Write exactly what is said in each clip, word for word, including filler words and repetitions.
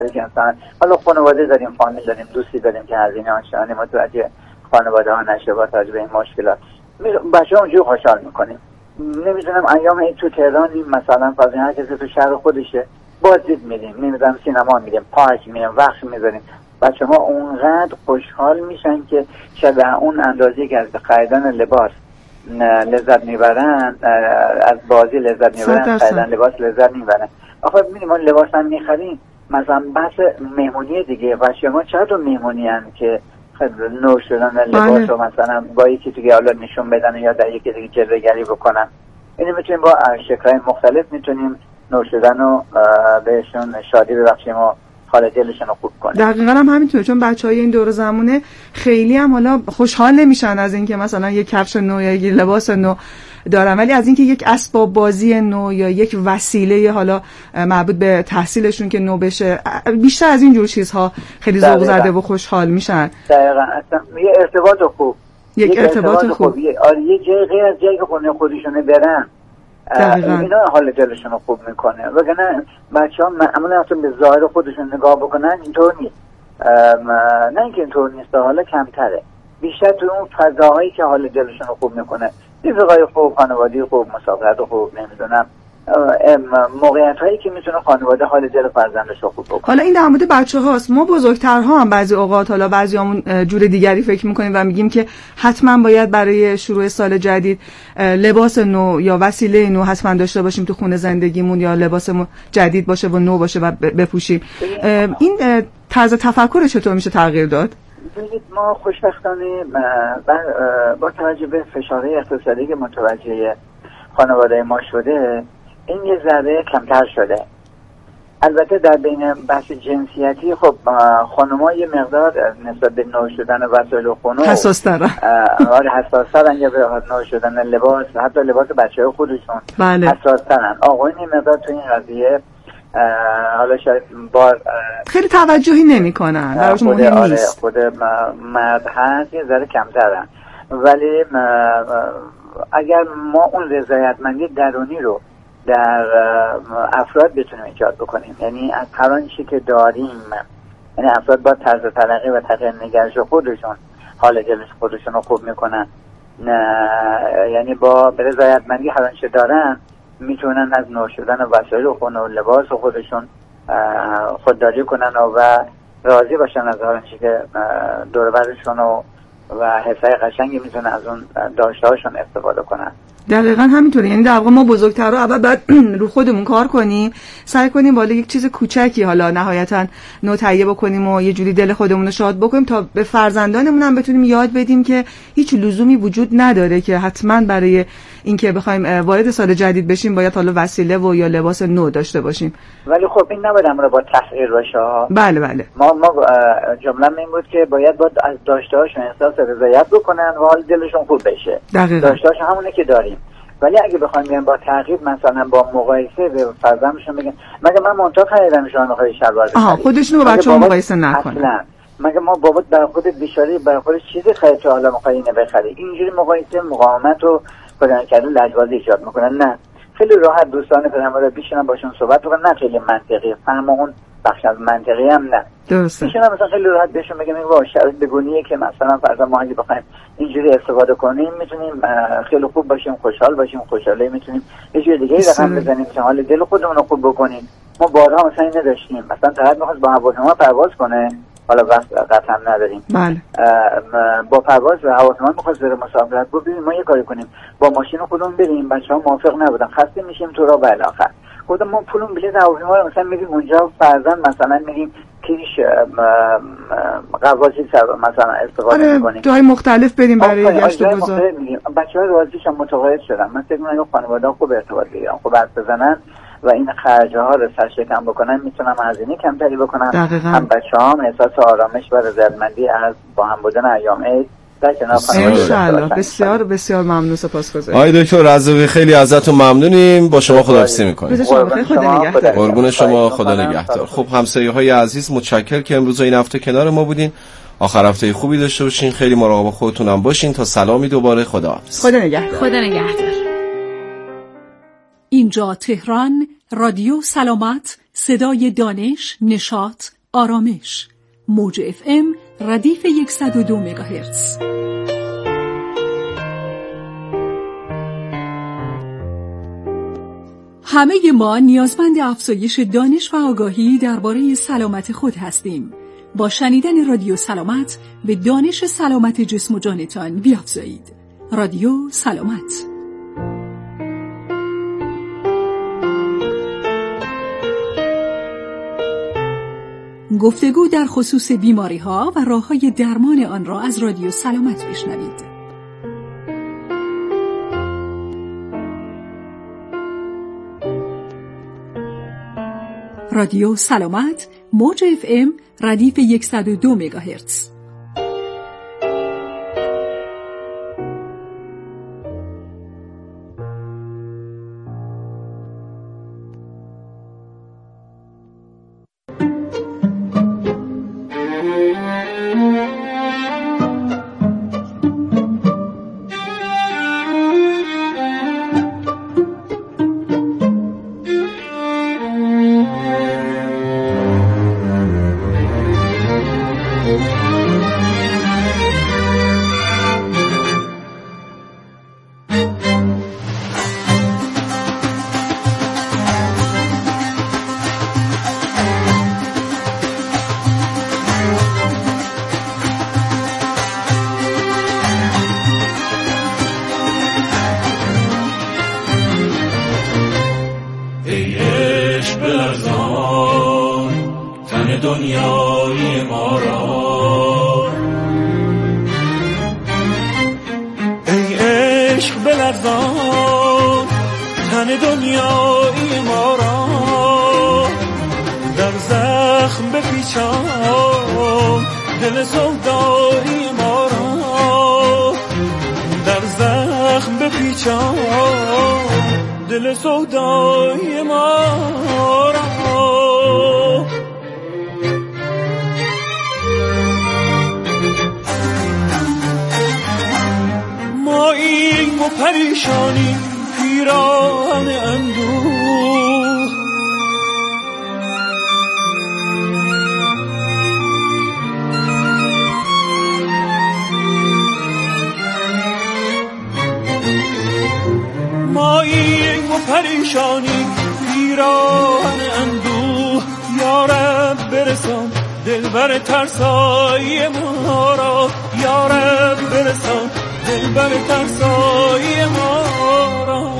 مثلا حالا خانواده داریم، فامیل داریم، دوستی داریم که هزینه آنچنانی متوجه خانواده ها نشه با توجه به این مشکلات. بچه ها اونجوری خوشحال میکنیم. نمیدونم ایام این تو تهرانی مثلا فرض هر کسی تو شهر خودشه بازدید میدیم، نمیدونم سینما میدیم، پارک میدیم، وقت میذاریم. بچه ها اونقدر خوشحال میشن که شبه اون اندازه که از خریدن لباس لذت میبرن، از بازی لذت میبرن، خریدن لباس لذت میبرن. آخه ببینیم ما لباس هم میخریم، مثلا بحث مهمونی دیگه و شما چقدر مهمونی هم که نو شدن لباس رو مثلا با یکی دیگه حالا نشون بدن یا در یکی دیگه جلوه‌گری بکنن. اینو میتونیم با شکل‌های مختلف میتونیم نو شدن رو بهشون شادی ببخشیم و حال دلشون رو خوب کنیم. دقیقاً هم همینطوره، چون بچهای این دور زمونه خیلی هم حالا خوشحال نمیشن از اینکه مثلا یک کفش نو یا یک لباس نو دارن، ولی از اینکه یک اسباب بازی نو یا یک وسیله حالا مربوط به تحصیلشون که نو بشه، بیشتر از این جور چیزها خیلی ذوق زده و خوشحال میشن. دقیقاً اصلا یه ارتباط خوب، یک ارتباط, ارتباط خوب, خوب. آره یه جای غیر از جایی که خونه خودشونه برن اینا حال دلشون رو خوب میکنه. وگرنه بچه‌ها معمولا اصلا به ظاهر خودشون نگاه بکنن اینطور نیست. نه اینکه اینطور نیست، حالا کمتره، بیشتر تو اون فضاهایی که حال دلشون رو خوب میکنه، رفیقای خوب، خانوادگی خوب، مسافرت خوب، نمیدونم موقعیت هایی که میتونه خانواده حال دل فرزندش رو خوب بکنه. حالا این در مورد بچه هاست. ما بزرگترها هم بعضی اوقات حالا بعضیامون جور دیگری فکر میکنیم و میگیم که حتما باید برای شروع سال جدید لباس نو یا وسیله نو حتما داشته باشیم تو خونه زندگیمون، یا لباسمون جدید باشه و نو باشه و بپوشیم. این طرز تفکر چطور میشه تغییر داد؟ ببینید ما خوشبختانه با توجه به فشارهای اقتصادی که متوجه خانواده ما شده این یه ذره کمتر شده. البته در بین بحث جنسیتی خب خانم‌ها یه مقدار نسبت به نو شدن وسایل و خونه حساس‌ترن. آره حساس‌ترن یا به نو شدن لباس، حتی لباس بچه‌های خودشون بله. حساس‌ترن. آقایون این مقدار تو این قضیه حالا شاید بار خیلی توجهی نمی‌کنن، براش مهم آره نیست. خود مرد هست یه ذره کمترن، ولی اگر ما اون رضایتمندی درونی رو در افراد بتونیم ایجاد بکنیم، یعنی از هر آنچه که داریم، یعنی افراد با طرز تلقی و تغییر نگرش خودشون حال دلش خودشون رو خوب میکنن، یعنی با رضایتمندی هر آنچه دارن میتونن از نو شدن وسایل و خونه و لباس خودشون خودداری کنن و راضی باشن از هر آنچه که دور و برشون و و حسای قشنگی میتونن از اون داشته هاشون استفاده کنن. دقیقاً همینطوره. یعنی در واقع ما بزرگترها اول باید رو خودمون کار کنیم، سعی کنیم بالا یک چیز کوچکی حالا نهایتاً نو تهیه بکنیم و یه جوری دل خودمون رو شاد بکنیم تا به فرزندانمون هم بتونیم یاد بدیم که هیچ لزومی وجود نداره که حتما برای اینکه بخوایم وارد سال جدید بشیم باید حالا وسیله و یا لباس نو داشته باشیم. ولی خب این نباید امر با تحقیر باشه. بله بله. ما ما جمله‌م این بود که باید با از داشته هاشون احساس رضایت بکنن و حال دلشون خوب بشه. داشته هاشون همونه که داریم. ولی اگه بخوایم بیان با تغییر مثلا با مقایسه به فرزندشون بگن مگه من منتها خریدم شما میخوای شلوار بخری؟ آها خودشون رو بچه‌ها مقایسه نکنن. اصلا مگه ما بابات برای خودت بیچاره برای خودت چیزی خرید که حالا میخوای اینو بخری؟ اینجوری مقایسه مقاومت و بدن کردن لجبازی ایجاد میکنن. نه خیلی راحت دوستان پدرمادر بیشترن باشون صحبت بکنن، نه خیلی منطقی، فهم اون بخش از منطقی هم نه. درسته. میشه مثلا خیلی راحت بهشون بگم این با شرایط بگونیه که مثلا فرضاً ما اگه بخوایم اینجوری استفاده کنیم میتونیم خیلی خوب باشیم، خوشحال باشیم، خوشحالی میتونیم یه جور دیگه رقم بزنیم که حال دل خودمون رو خوب بکنیم. ما بارها مثلا این نداشتیم، مثلا طرف می‌خواست با هواپیما پرواز کنه، حالا وقت قطعا نداریم، بله با پرواز و هواپیما می‌خواست بره مسافرت، ببینیم ما یه کاری کنیم با ماشین خودمون بریم، بچه‌ها موافق نبودن، خسته میشیم تو راه بالا آخر گفتم ما پولم بلیط هواپیما رو مثلا میدیم اونجا، فرضاً مثلا میگیم کیش غواصی مثلا استفاده آره می‌کنیم، جای مختلف بریم برای گشت و گذار. بچه‌ها راضیشن، متقاعد شدن. من فکر می‌کنم خانواده‌ها خوب ارتباط بگیرن، خوب حرف بزنن و این خرج‌ها رو سرشکم بکنن، میتونم هزینه کمتری بکنن. دقیقاً. هم بچه‌ها هم احساس آرامش و رضایتمندی از با هم بودن ایام عید در کنار خانواده. بسیار بسیار ممنون، سپاسگزارم. آقای دکتر رضوی خیلی ازتون ممنونیم، با شما خداحافظی می‌کنیم. خدا نگهدار. قربون شما، خدا نگهدار. خب همسایه‌های عزیز متشکرم که امروز این هفته کنار ما بودین. آخر هفته خوبی داشته باشین، خیلی مراقب خودتونم باشین. تا سلامی دوباره، خداحافظ. خدا نگهدار. خدا نگهدار. اینجا تهران رادیو سلامت، صدای دانش، نشاط، آرامش. موج اف ام ردیف صد و دو مگاهرتز. همه ما نیازمند افزایش دانش و آگاهی درباره سلامت خود هستیم. با شنیدن رادیو سلامت به دانش سلامت جسم و جانتان بیافزایید. رادیو سلامت. گفتگو در خصوص بیماری‌ها و راه‌های درمان آن را از رادیو سلامت بشنوید. رادیو سلامت، موج اف ام ردیف صد و دو مگاهرتز. دنیای ما را ای عشق بلرزان تن دنیای ما را در زخم بپیچان دل سودای ما را در زخم بپیچان دل سودای ما را و پریشانی پیران اندوه مایی و پریشانی پیران اندوه یارب برسان دلبر ترسای ما را یارب برسان دلبر ترسای ما را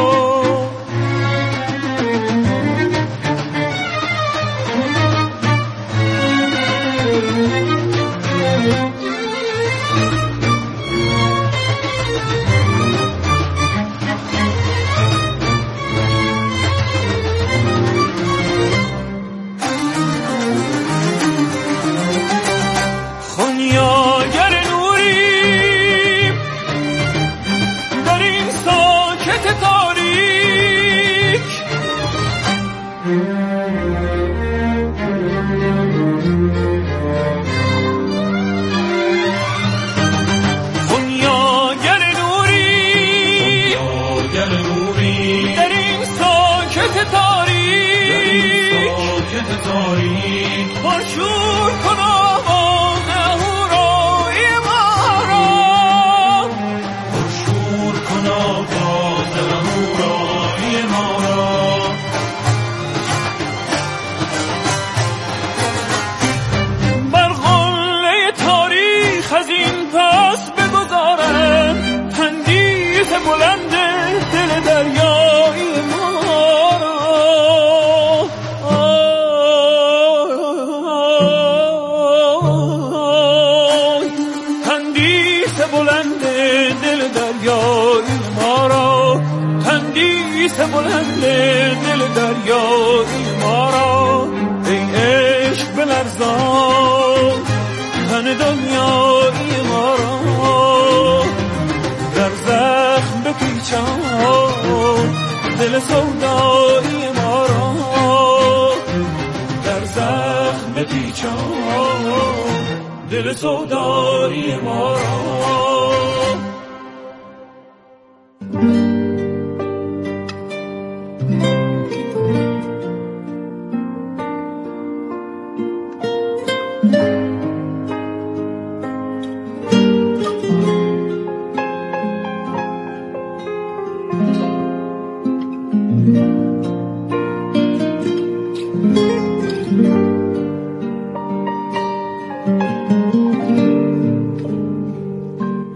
پرشور کن آواز هورای ما را پرشور کن آواز هورای ما را بر قله تاریخ از این پس بگذارم تندیس بلند دل دریای ما را بلند دل دریای ما را ای عشق بلرزان تن دنیای ما را در زخم بپیچان دل سودای ما را در زخم بپیچان دل سودای ما را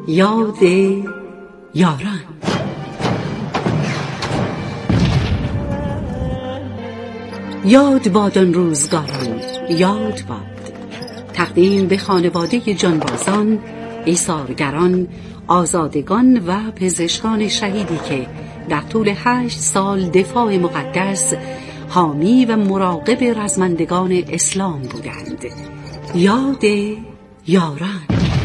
یاد یاران. یاد باد آن روزگاران، یاد باد. تقدیم به خانواده جانبازان، ایثارگران، آزادگان و پزشکان شهیدی که در طول هشت سال دفاع مقدس، حامی و مراقب رزمندگان اسلام بودند. یاد یاران.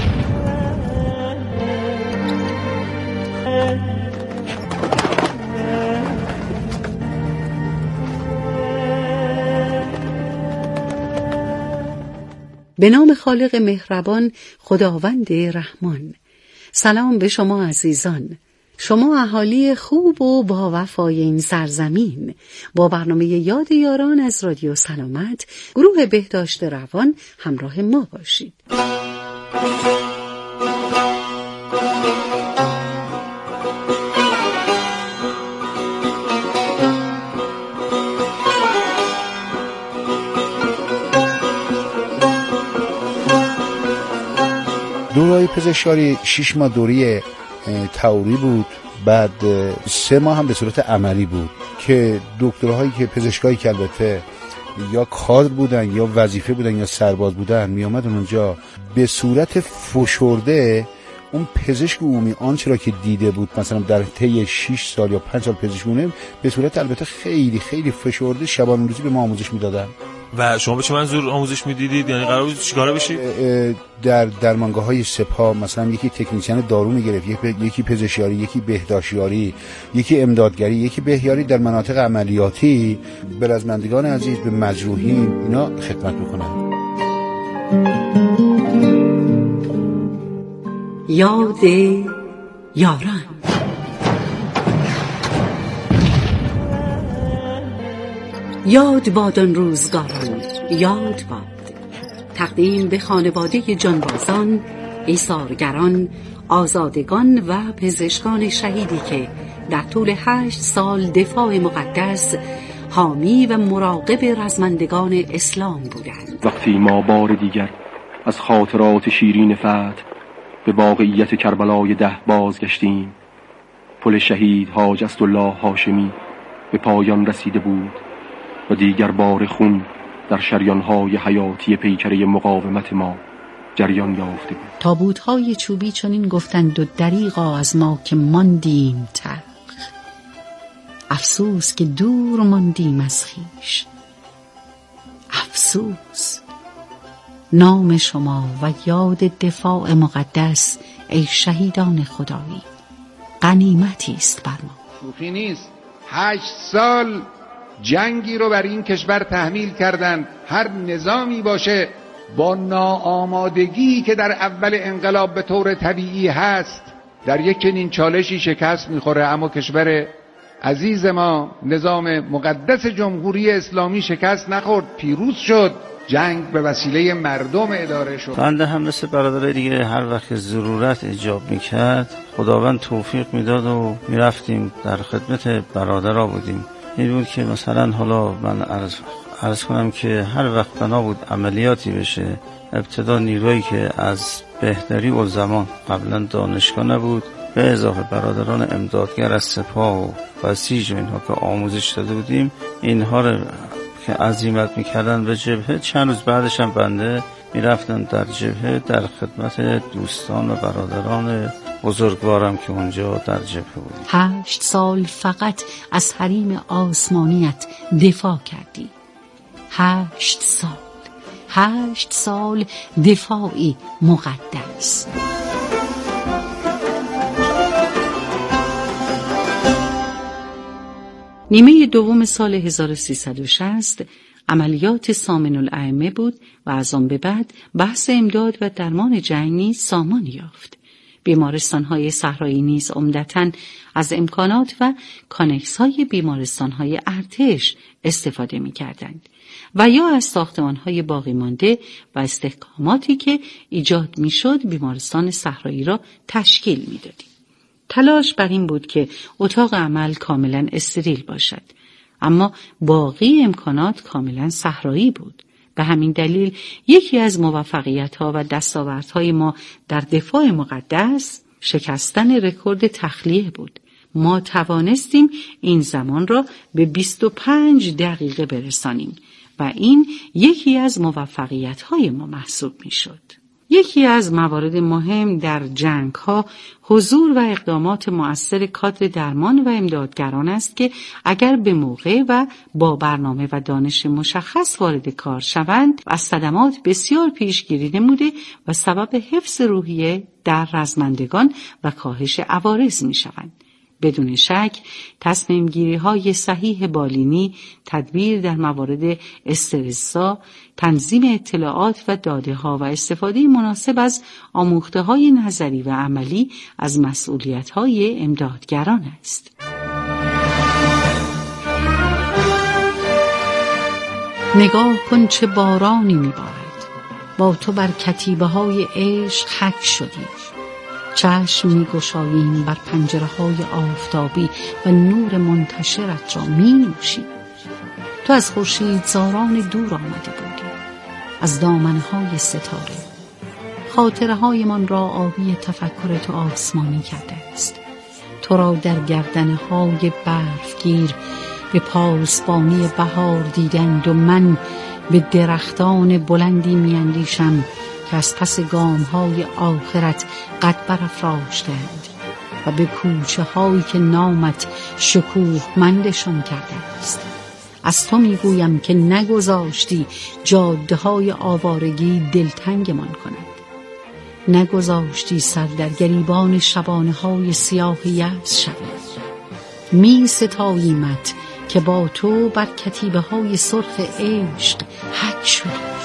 به نام خالق مهربان، خداوند رحمان. سلام به شما عزیزان، شما اهالی خوب و با وفای این سرزمین. با برنامه یاد یاران از رادیو سلامت، گروه بهداشت روان همراه ما باشید. دوره‌های پزشکاری شش ماه دوره تئوری بود، بعد سه ماه هم به صورت عملی بود که دکترهایی که پزشکایی که البته یا کادر بودن یا وظیفه بودن یا سرباز بودن می اومدن اونجا به صورت فشرده اون پزشک عمومی آنچه را که دیده بود مثلا در طی شش سال یا پنج سال پزشکی به صورت البته خیلی خیلی فشرده شبانه روزی به ما آموزش میدادن. و شما به چه منظور آموزش میدیدید؟ یعنی قرار بود چیکار بشید؟ در درمانگاه‌های سپاه مثلا یکی تکنیسیان دارو میگرفت، یکی پزشکیاری، یکی بهداشتیاری، یکی امدادگری، یکی بهیاری. در مناطق عملیاتی به رزمندگان عزیز، به مجروحین اینا خدمت میکنن. یاد یاران. یاد باد آن روزگاران، یاد باد. تقدیم به خانواده جانبازان، ایثارگران، آزادگان و پزشکان شهیدی که در طول هشت سال دفاع مقدس، حامی و مراقب رزمندگان اسلام بودند. وقتی ما بار دیگر از خاطرات شیرین فتح به واقعیت کربلای ده بازگشتیم، پل شهید حاج اسدالله هاشمی به پایان رسیده بود و دیگر بار خون در شریان‌های حیاتی پیکره مقاومت ما جریان یافته بود. تابوت‌های چوبی چنین گفتند و دریغا از ما که ماندیم تلخ، افسوس که دور ماندیم از خویش. افسوس. نام شما و یاد دفاع مقدس ای شهیدان خدایی غنیمتی است بر ما. شوخی نیست. هشت سال جنگی رو بر این کشور تحمیل کردند. هر نظامی باشه با ناآمادگی که در اول انقلاب به طور طبیعی هست در یک چنین چالشی شکست میخوره، اما کشور عزیز ما نظام مقدس جمهوری اسلامی شکست نخورد، پیروز شد. جنگ به وسیله مردم اداره شد. بنده هم مثل برادرای دیگه هر وقت ضرورت ایجاب میکرد خداوند توفیق میداد و میرفتیم در خدمت برادرها بودیم. این بود که مثلا حالا من عرض, عرض کنم که هر وقت بنا بود عملیاتی بشه، ابتدا نیرویی که از بهتری و زمان قبلا دانشگاه نبود به اضافه برادران امدادگر از سپاه و بسیج و اینها که آموزش داده بودیم، اینها رو که عزیمت میکردن به جبهه، چند روز بعدش هم بنده میرفتن در جبهه در خدمت دوستان و برادران بزرگوارم که اونجا در جبهه بودیم. هشت سال فقط از حریم آسمانیت دفاع کردی. هشت سال هشت سال دفاعی مقدس. نیمه دوم سال هزار و سیصد و شصت عملیات سامن الائمه بود و از آن به بعد بحث امداد و درمان جنگ نیز سامان یافت. بیمارستان‌های صحرایی نیز عمدتاً از امکانات و کانکس‌های بیمارستان‌های ارتش استفاده می‌کردند و یا از ساختمان‌های باقی مانده و استحکاماتی که ایجاد می‌شد بیمارستان صحرایی را تشکیل می‌دادیم. تلاش بر این بود که اتاق عمل کاملاً استریل باشد، اما باقی امکانات کاملاً صحرایی بود. به همین دلیل یکی از موفقیت‌ها و دستاوردهای ما در دفاع مقدس شکستن رکورد تخلیه بود. ما توانستیم این زمان را به بیست و پنج دقیقه برسانیم و این یکی از موفقیت‌های ما محسوب می‌شد. یکی از موارد مهم در جنگ‌ها حضور و اقدامات مؤثر کادر درمان و امدادگران است که اگر به موقع و با برنامه و دانش مشخص وارد کار شوند از صدمات بسیار پیشگیری نموده و سبب حفظ روحیه در رزمندگان و کاهش عوارض می‌شوند. بدون شک تصمیم گیری های صحیح بالینی، تدبیر در موارد استرس‌زا، تنظیم اطلاعات و داده ها و استفاده مناسب از آموخته های نظری و عملی از مسئولیت های امدادگران است. نگاه کن چه بارانی میبارد، با تو بر کتیبه های عشق حک شدیم. چشم می گشاییم بر پنجره های آفتابی و نور منتشرت را می نوشیم. تو از خورشید زاران دور آمده بودی، از دامنهای ستاره. خاطره های من را آبی تفکر تو آسمانی کرده است. تو را در گردنه های برفگیر به پاسبانی بهار دیدند و من به درختان بلندی می اندیشم که از پس گام‌های آخرت قد برافراشتند و به کوچه هایی که نامت شکوهمندشان کرده است. از تو میگویم که نگذاشتی جاده های آوارگی دلتنگمان کند، نگذاشتی سر در گریبان شبانه های سیاه یأس شوی. می ستاییمت که با تو بر کتیبه های سرخ عشق حک شدی.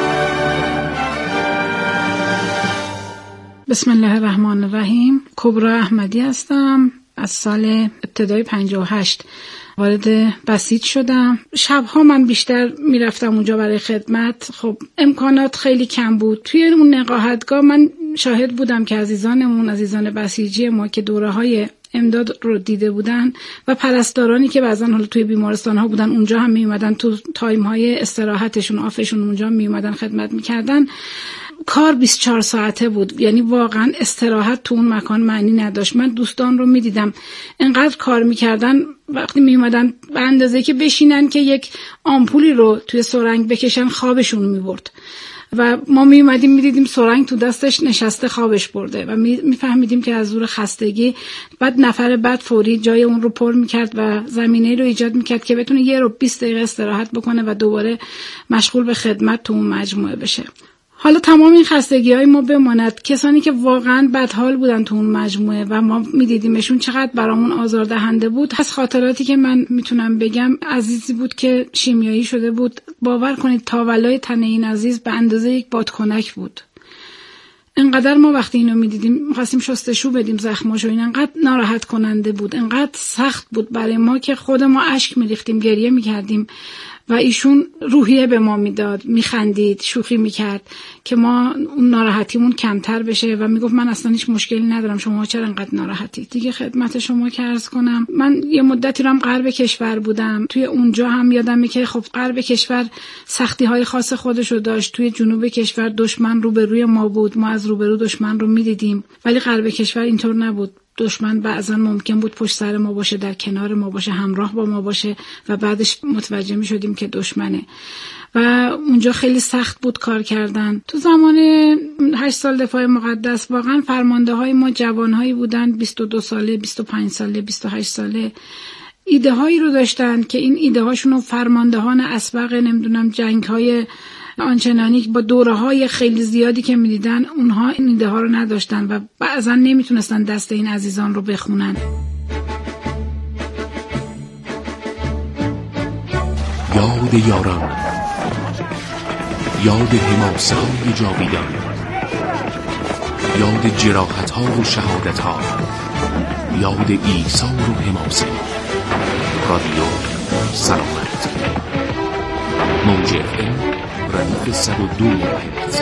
بسم الله الرحمن الرحیم. کبرا احمدی هستم. از سال ابتدای پنجاه و هشت وارد بسیج شدم. شبها من بیشتر میرفتم اونجا برای خدمت. خب امکانات خیلی کم بود. توی اون نقاهتگاه من شاهد بودم که عزیزانمون، عزیزان بسیجی ما که دوره های امداد رو دیده بودن و پرستارانی که بعضا حالا توی بیمارستان ها بودن اونجا هم می اومدن، تو تایم های استراحتشون آفشون اونجا می اومدن خدمت میکردن. کار بیست و چهار ساعته بود، یعنی واقعا استراحت تو اون مکان معنی نداشت. من دوستان رو میدیدم انقدر کار میکردن، وقتی میومدن به اندازه که بشینن که یک آمپولی رو توی سرنگ بکشن خوابشون میبرد و ما میومدیم میدیدیم سرنگ تو دستش نشسته خوابش برده و میفهمیدیم که از زور خستگی. بعد نفر بعد فوری جای اون رو پر میکرد و زمینه رو ایجاد میکرد که بتونه یه رو بیست دقیقه استراحت بکنه و دوباره مشغول به خدمت تو اون مجموعه بشه. حالا تمام این خستگی های ما بماند، کسانی که واقعا بدحال بودن تو اون مجموعه و ما میدیدیمشون چقدر برامون آزاردهنده بود. از خاطراتی که من میتونم بگم، عزیزی بود که شیمیایی شده بود. باور کنید تاولای تن این عزیز به اندازه یک بادکنک بود. انقدر ما وقتی اینو میدیدیم می‌خواستیم شستشو بدیم زخماشو، این انقدر ناراحت کننده بود، انقدر سخت بود برای ما که خود ما اشک می‌ریختیم، گریه می‌کردیم و ایشون روحیه به ما میداد، میخندید، شوخی میکرد که ما اون ناراحتیمون کمتر بشه و میگفت من اصلا هیچ مشکلی ندارم، شما چرا انقدر ناراحتید؟ دیگه خدمت شما که عرض کنم، من یه مدتی رو هم غرب کشور بودم. توی اونجا هم یادمه که خب غرب کشور سختی های خاص خودشو داشت. توی جنوب کشور دشمن روبروی ما بود، ما از روبرو دشمن رو میدیدیم، ولی غرب کشور اینطور نبود. دشمن بعضا ممکن بود پشت سر ما باشه، در کنار ما باشه، همراه با ما باشه و بعدش متوجه می شدیم که دشمنه و اونجا خیلی سخت بود کار کردن. تو زمان هشت سال دفاع مقدس واقعا فرمانده های ما جوان هایی بودن، بیست و دو ساله، بیست و پنج ساله، بیست و هشت ساله. ایده هایی رو داشتن که این ایده هاشون رو فرماندهان اسبق نمیدونم جنگ های آنچنانی با دوره های خیلی زیادی که میدیدن، اونها این ایده ها رو نداشتن و بعضا نمیتونستن دست این عزیزان رو بخونن. یاد یاران، یاد حماسه های جاویدان، یاد جراحت ها و شهادت ها، یاد ایثار و حماسه. رادیو سلامت، موج افم ردیف صد و دو ممیز.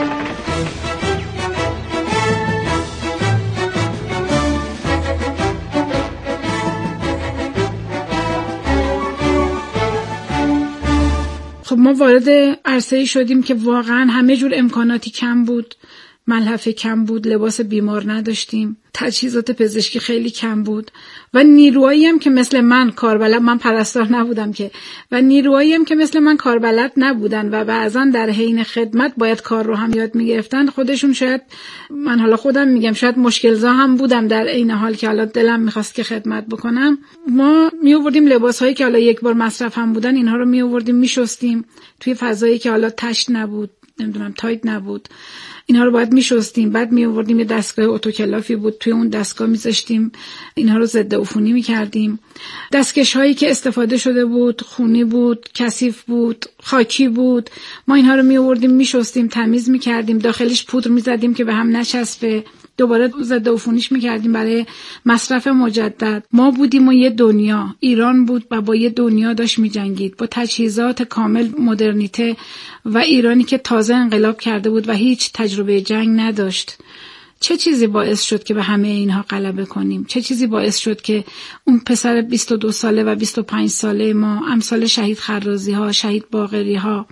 خب ما وارد عرصه‌ای شدیم که واقعا همه جور امکاناتی کم بود ملحفه کم بود، لباس بیمار نداشتیم، تجهیزات پزشکی خیلی کم بود و نیروهایی هم که مثل من کاربلد، من پرستار نبودم که، و نیروهایی هم که مثل من کاربلد نبودن و بعضا در حین خدمت باید کار رو هم یاد میگرفتن، خودشون شاید، من حالا خودم میگم شاید مشکلزا هم بودم در عین حال که حالا دلم میخواست که خدمت بکنم. ما می آوردیم لباسهایی که حالا یک بار مصرف هم بودن، اینها رو می آوردیم میشستیم توی فضایی که حالا تشت نبود، نمیدونم تایت نبود، اینها رو باید میشستیم، بعد می آوردیم یه دستگاه اتوکلافی بود، توی اون دستگاه میذاشتیم اینها رو ضد عفونی میکردیم. دستکش هایی که استفاده شده بود خونی بود، کثیف بود، خاکی بود، ما اینها رو می آوردیم میشستیم، تمیز میکردیم، داخلش پودر میزدیم که به هم نچسبه، دوباره ضد عفونیش میکردیم برای مصرف مجدد. ما بودیم و یه دنیا، ایران بود و با یه دنیا داشت میجنگید، با تجهیزات کامل مدرنیته، و ایرانی که تازه انقلاب کرده بود و هیچ تجربه جنگ نداشت. چه چیزی باعث شد که به همه اینها غلبه کنیم؟ چه چیزی باعث شد که اون پسر بیست و دو ساله و بیست و پنج ساله ما، امثال شهید خرازی ها، شهید باقری ها،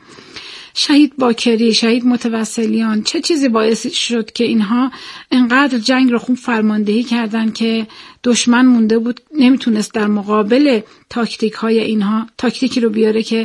شهید باکری، شهید متوسلیان، چه چیزی باعث شد که اینها انقدر جنگ رو خوب فرماندهی کردن که دشمن مونده بود نمیتونست در مقابل تاکتیک های اینها تاکتیکی رو بیاره که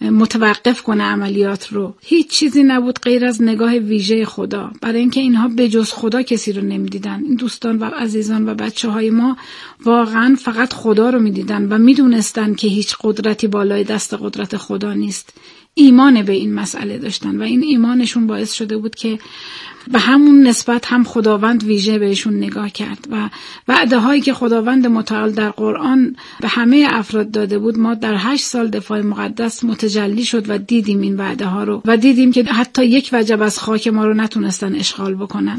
متوقف کنه عملیات رو؟ هیچ چیزی نبود غیر از نگاه ویژه خدا، برای اینکه اینها به جز خدا کسی رو نمیدیدن. این دوستان و عزیزان و بچه های ما واقعا فقط خدا رو میدیدن و میدونستن که هیچ قدرتی بالای دست قدرت خدا نیست. ایمان به این مسئله داشتن و این ایمانشون باعث شده بود که به همون نسبت هم خداوند ویژه بهشون نگاه کرد و وعده هایی که خداوند متعال در قرآن به همه افراد داده بود، ما در هشت سال دفاع مقدس متجلی شد و دیدیم این وعده ها رو و دیدیم که حتی یک وجب از خاک ما رو نتونستن اشغال بکنن.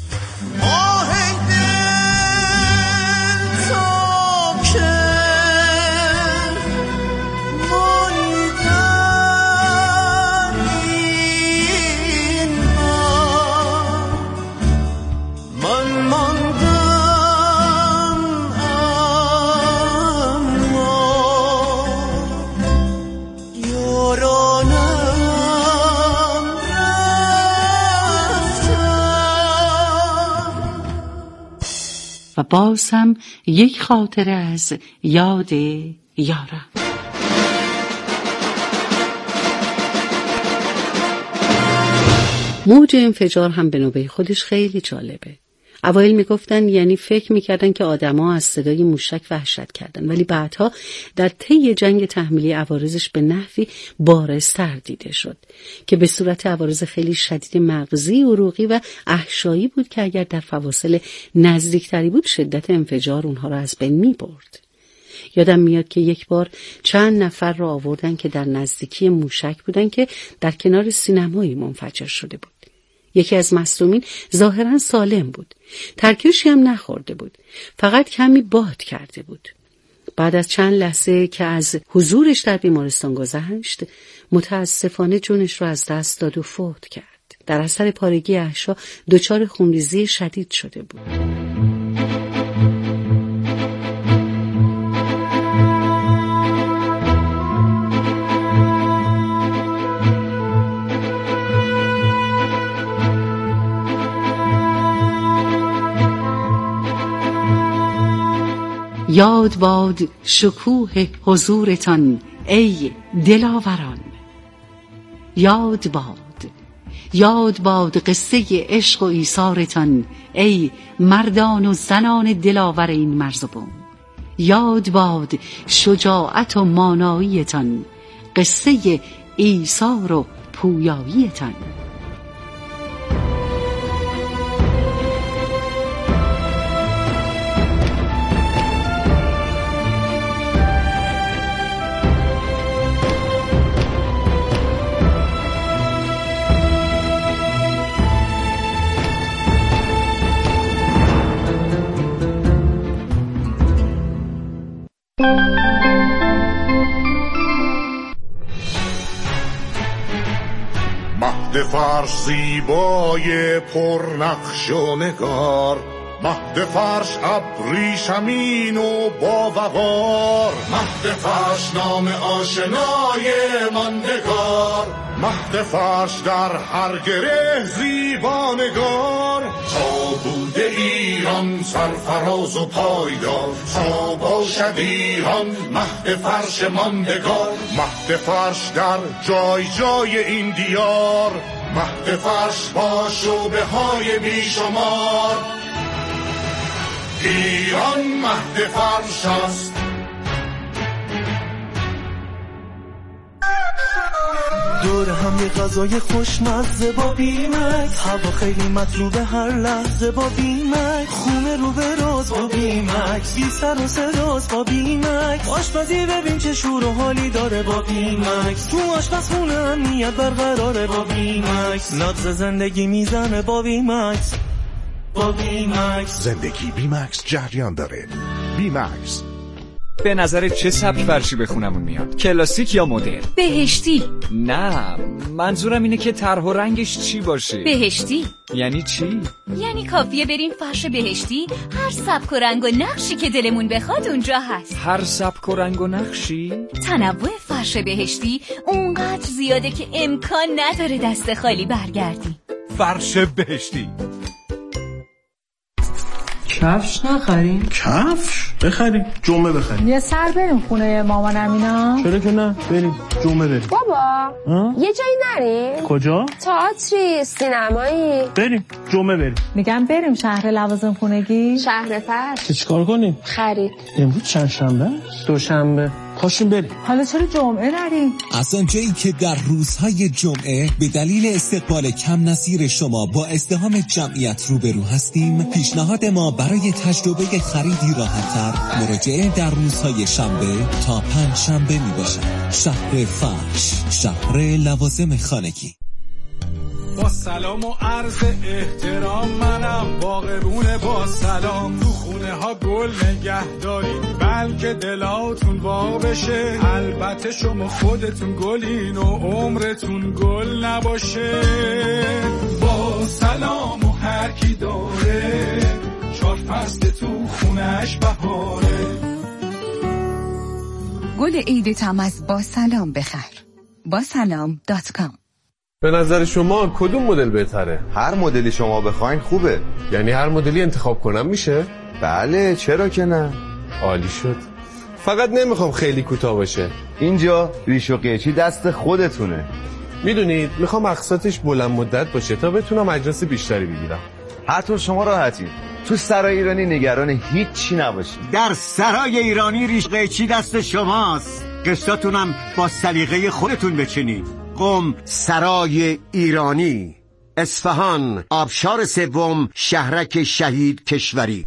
و باز هم یک خاطره از یاد یارم. موج انفجار هم به نوبه خودش خیلی جالبه. اوایل میگفتن، یعنی فکر میکردن که آدما از صدای موشک وحشت کردن، ولی بعدها در طی جنگ تحمیلی عوارضش به نحوی بارزتر دیده شد که به صورت عوارض خیلی شدید مغزی، عروقی و احشایی بود که اگر در فواصل نزدیکتری بود شدت انفجار اونها را از بین میبرد. یادم میاد که یک بار چند نفر را آوردن که در نزدیکی موشک بودن که در کنار سینمایی منفجر شده بود. یکی از مصدومین ظاهراً سالم بود. ترکشی هم نخورده بود. فقط کمی باد کرده بود. بعد از چند لحظه که از حضورش در بیمارستان گذشت، متاسفانه جونش رو از دست داد و فوت کرد. در اثر پارگی احشا دچار خونریزی شدید شده بود. یاد باد شکوه حضورتان ای دلاوران، یاد باد یاد باد قصه عشق و ایثارتان ای مردان و زنان دلاور این مرز و بوم، یاد باد شجاعت و ماناییتان، قصه ایثار و پویاییتان. مهد فرش زیبای پرنقش و نگار، مهد فرش ابریشمین و باوقار، مهد فرش نام آشنای ماندگار، مهد فرش در هر گره زیبانگار، تا بوده ایران سرفراز و پایدار، تا باشد ایران مهد فرش ماندگار. مهد فرش در جای جای این دیار، مهد فرش با شعبه های بیشمار. ایران مهد فرش است. دور هم یه غذای خوشمزه با بیمکس، هوا خیلی مطلوبه هر لحظه با بیمکس، خونه رو به راز با بیمکس، بی سر و سراز با بیمکس، آشپزی ببین چه شور و حالی داره با بیمکس، تو آشپزخونه امنیت برقراره با بیمکس، نبض زندگی میزنه با بیمکس. با بیمکس زندگی بیمکس جریان داره. بیمکس. به نظر چه سبک فرشی به خونمون میاد؟ کلاسیک یا مدرن؟ بهشتی. نه، منظورم اینه که طرح و رنگش چی باشه. بهشتی یعنی چی؟ یعنی کافیه بریم فرش بهشتی، هر سبک و رنگ و نقشی که دلمون بخواد اونجا هست. هر سبک و رنگ و نقشی؟ تنوع فرش بهشتی اونقدر زیاده که امکان نداره دست خالی برگردی. فرش بهشتی. کفش نخریم؟ کفش؟ بخریم، جمعه بخریم. یه سر بریم خونه مامانم اینا. چرا که نه؟ بریم جمعه بریم. بابا ها؟ یه جایی نریم؟ کجا؟ تئاتری، سینمایی. بریم جمعه بریم. میگم بریم شهر لوازم خونگی. شهر فرش. چیکار کنیم؟ خرید. امروز چند شنبه؟ دوشنبه. پاشیم بریم. حالا چرا جمعه نریم؟ از آنجایی که در روزهای جمعه به دلیل استقبال کم نظیر شما با ازدحام جمعیت روبرو هستیم، پیشنهاد ما برای تجربه خریدی راحت‌تر مراجعه در روزهای شنبه تا پنج شنبه می باشد. شهر فرش، شهر لوازم خانگی. با سلام و عرض احترام منم باغبون با سلام، تو خونه ها گل نگه دارین بلکه دلاتون با بشه، البته شما خودتون گلین و عمرتون گل نباشه. با سلام و هر کی داره چهار فصل تو خونش بهاره. گل عیدتم از با سلام بخر. با سلام دات کام. به نظر شما کدوم مدل بهتره؟ هر مدلی شما بخواین خوبه. یعنی هر مدلی انتخاب کنم میشه؟ بله، چرا که نه. عالی شد. فقط نمیخوام خیلی کوتاه باشه. اینجا ریش و قیچی دست خودتونه. میدونید میخوام اقساطش بلند مدت باشه تا بتونم اجناس بیشتری بگیرم. حتی شما راحتین. تو سرای ایرانی نگران هیچی نباشید. در سرای ایرانی ریش قیچی دست شماست. قسطاتونم با سلیقه خودتون بچینید. قم سرای ایرانی، اصفهان، آبشار سوم، شهرک شهید کشوری.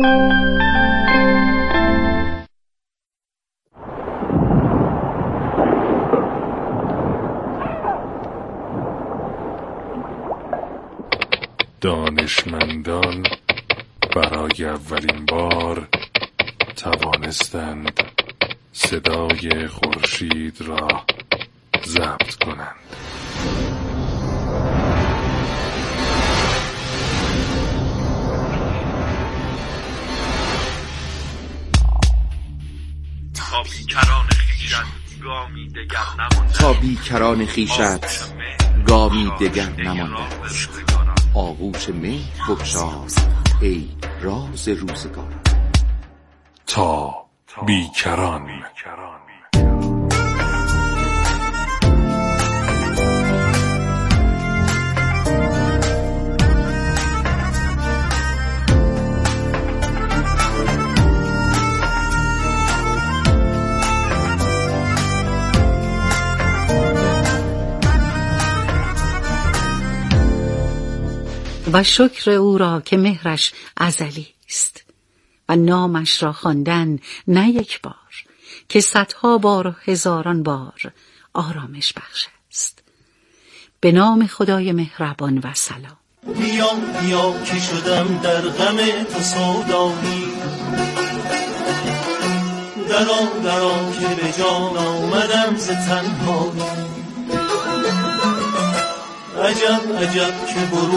دانشمندان برای اولین بار توانستند صدای خورشید را ضبط کنند. تا بیکران خیشت گامی دگر نمانده، تا بیکران خیشت گامی دگر نمانده، آغوش مهر بگشای ای راز روزگار. تا بیکران. و شکر او را که مهرش ازلی است و نامش را خواندن نه یک بار که صدها بار و هزاران بار آرامش بخش است. به نام خدای مهربان و سلام. بیا بیا که شدم در غم تو سودایی، درا درا که به جان آمدم ز تنهایی، عجب عجب که برو